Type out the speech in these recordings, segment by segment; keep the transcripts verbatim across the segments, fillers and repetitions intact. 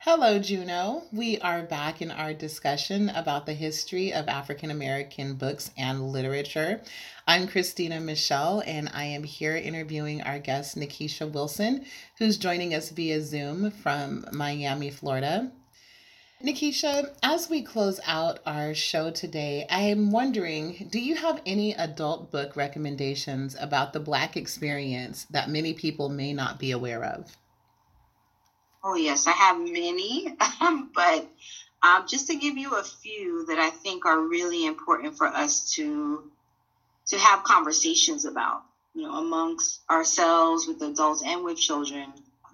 Hello, Juno. We are back in our discussion about the history of African American books and literature. I'm Christina Michelle, and I am here interviewing our guest, Nikisha Wilson, who's joining us via Zoom from Miami, Florida. Nikisha, as we close out our show today, I am wondering, do you have any adult book recommendations about the Black experience that many people may not be aware of? Oh, yes, I have many, but um, just to give you a few that I think are really important for us to to have conversations about, you know, amongst ourselves, with adults, and with children.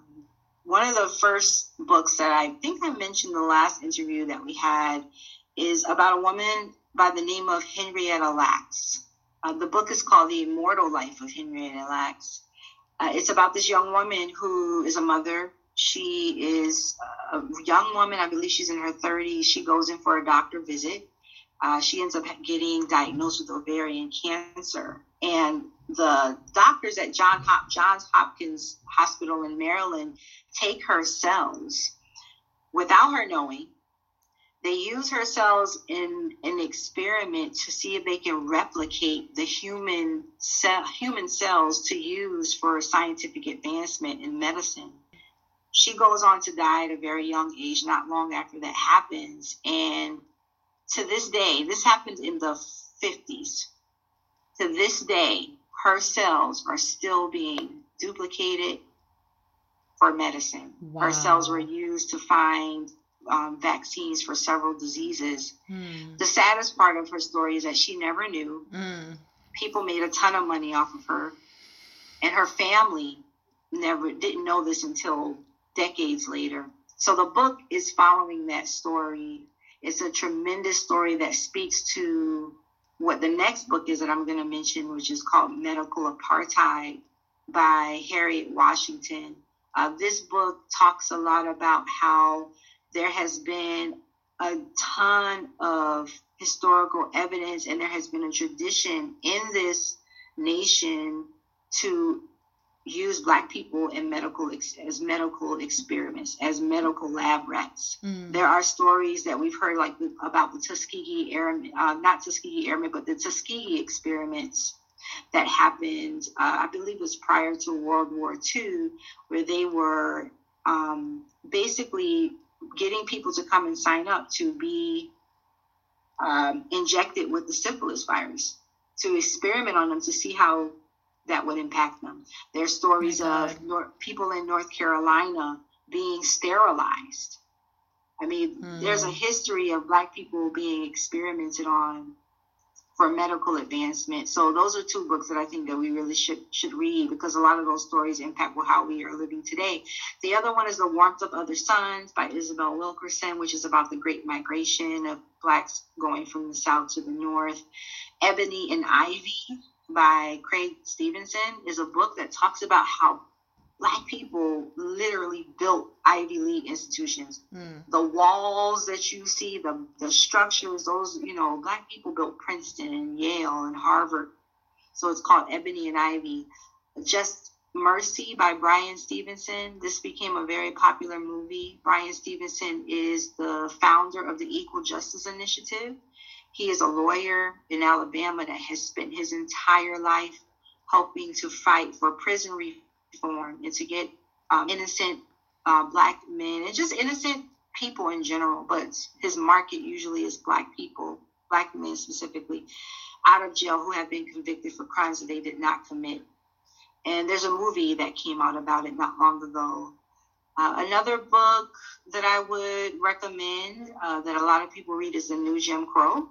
One of the first books that I think I mentioned in the last interview that we had is about a woman by the name of Henrietta Lacks. Uh, the book is called The Immortal Life of Henrietta Lacks. Uh, it's about this young woman who is a mother. She is a young woman. I believe she's in her thirties. She goes in for a doctor visit. Uh, she ends up getting diagnosed with ovarian cancer. And the doctors at John Hop- Johns Hopkins Hospital in Maryland take her cells without her knowing. They use her cells in an experiment to see if they can replicate the human cell, human cells to use for scientific advancement in medicine. She goes on to die at a very young age, not long after that happens. And to this day, this happened in the fifties. To this day, her cells are still being duplicated for medicine. Wow. Her cells were used to find um, vaccines for several diseases. Hmm. The saddest part of her story is that she never knew. Mm. People made a ton of money off of her, and her family never didn't know this until decades later. So the book is following that story. It's a tremendous story that speaks to what the next book is that I'm going to mention, which is called Medical Apartheid by Harriet Washington. Uh, this book talks a lot about how there has been a ton of historical evidence, and there has been a tradition in this nation to use Black people in medical as medical experiments, as medical lab rats. Mm. There are stories that we've heard, like about the Tuskegee Airmen, uh, not Tuskegee Airmen, but the Tuskegee experiments that happened, uh, I believe it was prior to World War Two, where they were um, basically getting people to come and sign up to be um, injected with the syphilis virus, to experiment on them to see how that would impact them. There's stories of North, people in North Carolina being sterilized. I mean, mm. there's a history of Black people being experimented on for medical advancement. So those are two books that I think that we really should should read, because a lot of those stories impact how we are living today. The other one is The Warmth of Other Suns by Isabel Wilkerson, which is about the Great Migration of Blacks going from the South to the North. Ebony and Ivy by Craig Stevenson is a book that talks about how Black people literally built Ivy League institutions. Mm. The walls that you see, the the structures, those, you know, Black people built Princeton and Yale and Harvard. So it's called Ebony and Ivy. Just Mercy by Bryan Stevenson. This became a very popular movie. Bryan Stevenson is the founder of the Equal Justice Initiative. He is a lawyer in Alabama that has spent his entire life helping to fight for prison reform and to get um, innocent uh, Black men and just innocent people in general, but his market usually is Black people, Black men specifically, out of jail who have been convicted for crimes that they did not commit. And there's a movie that came out about it not long ago. Uh, another book that I would recommend uh, that a lot of people read is The New Jim Crow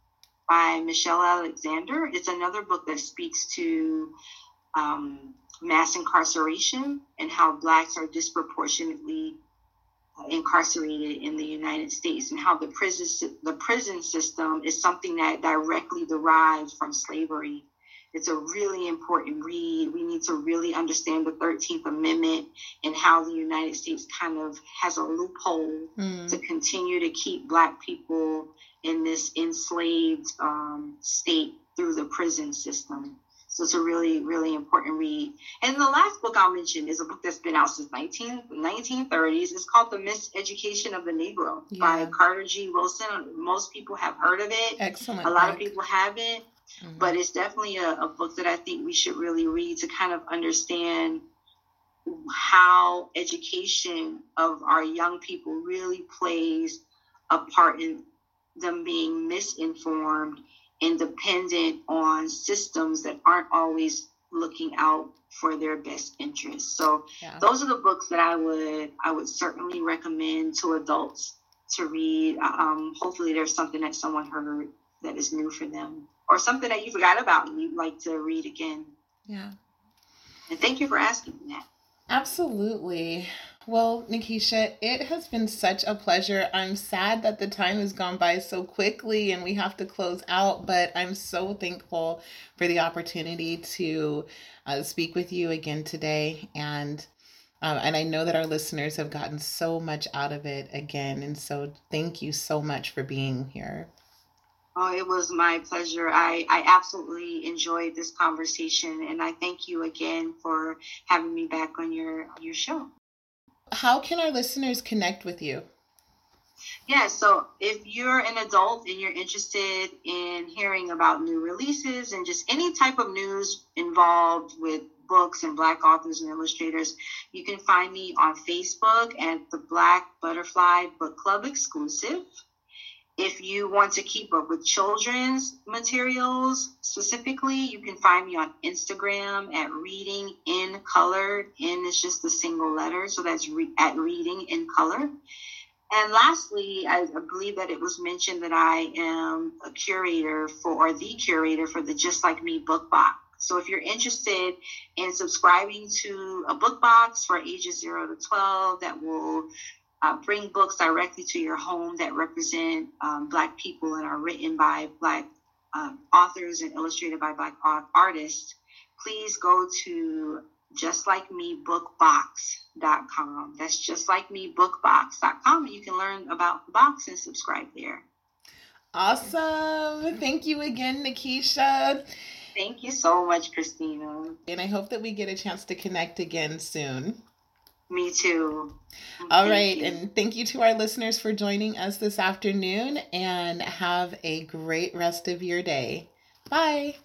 by Michelle Alexander. It's another book that speaks to um, mass incarceration and how Blacks are disproportionately incarcerated in the United States, and how the prison the prison system is something that directly derives from slavery. It's a really important read. We need to really understand the thirteenth Amendment and how the United States kind of has a loophole mm. to continue to keep Black people in this enslaved um, state through the prison system. So it's a really, really important read. And the last book I'll mention is a book that's been out since nineteen thirties. It's called The Miseducation of the Negro yeah. by Carter G. Wilson. Most people have heard of it. Excellent. A lot book. of people haven't. Mm-hmm. But it's definitely a, a book that I think we should really read to kind of understand how education of our young people really plays a part in them being misinformed and dependent on systems that aren't always looking out for their best interests. So yeah. those are the books that I would I would certainly recommend to adults to read. Um, hopefully there's something that someone heard that is new for them, or something that you forgot about and you'd like to read again. Yeah. And thank you for asking me that. Absolutely. Well, Nikisha, it has been such a pleasure. I'm sad that the time has gone by so quickly and we have to close out, but I'm so thankful for the opportunity to uh, speak with you again today. And um, and I know that our listeners have gotten so much out of it again. And so thank you so much for being here. Oh, it was my pleasure. I, I absolutely enjoyed this conversation, and I thank you again for having me back on your on your show. How can our listeners connect with you? Yeah, so if you're an adult and you're interested in hearing about new releases and just any type of news involved with books and Black authors and illustrators, you can find me on Facebook at the Black Butterfly Book Club Exclusive. If you want to keep up with children's materials specifically, you can find me on Instagram at Reading in Color. N is just a single letter, so that's re- at Reading in Color. And lastly, I believe that it was mentioned that I am a curator for, or the curator for the Just Like Me book box. So if you're interested in subscribing to a book box for ages zero to twelve that will Uh, bring books directly to your home that represent um, Black people and are written by Black uh, authors and illustrated by Black artists, please go to just like me book box dot com. That's just like me book box dot com. You can learn about the box and subscribe there. Awesome. Thank you again, Nikisha. Thank you so much, Christina. And I hope that we get a chance to connect again soon. Me too. All thank right. You. And thank you to our listeners for joining us this afternoon, and have a great rest of your day. Bye.